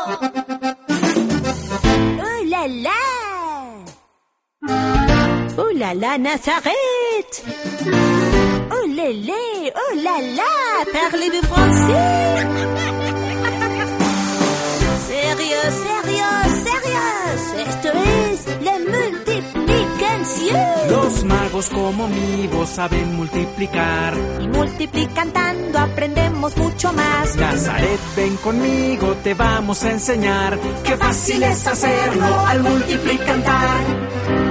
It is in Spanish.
¡Oh, la, la! ¡Oh, la, la, Nazareth! ¡Oh, lélé! ¡Oh, la, la! Parlez-vous français? ¡Sérieux, sérieux, sérieux! Esto es la multiplicación. Los magos como mi voz saben multiplicar. Y multiplicando aprendemos mucho más. Nazaret, ven conmigo, te vamos a enseñar. Qué fácil es hacerlo al multiplicar.